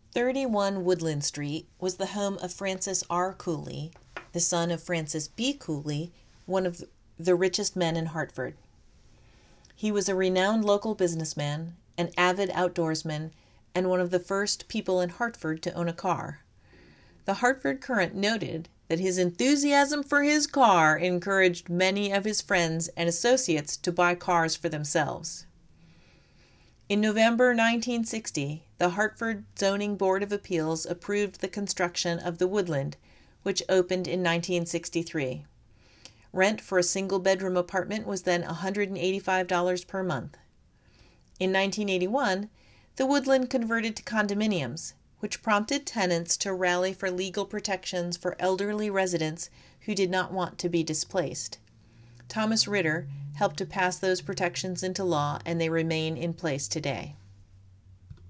31 Woodland Street was the home of Francis R. Cooley, the son of Francis B. Cooley, one of the richest men in Hartford. He was a renowned local businessman, an avid outdoorsman, and one of the first people in Hartford to own a car. The Hartford Courant noted that his enthusiasm for his car encouraged many of his friends and associates to buy cars for themselves. In November 1960, the Hartford Zoning Board of Appeals approved the construction of the Woodland, which opened in 1963. Rent for a single-bedroom apartment was then $185 per month. In 1981, the Woodland converted to condominiums, which prompted tenants to rally for legal protections for elderly residents who did not want to be displaced. Thomas Ritter helped to pass those protections into law, and they remain in place today.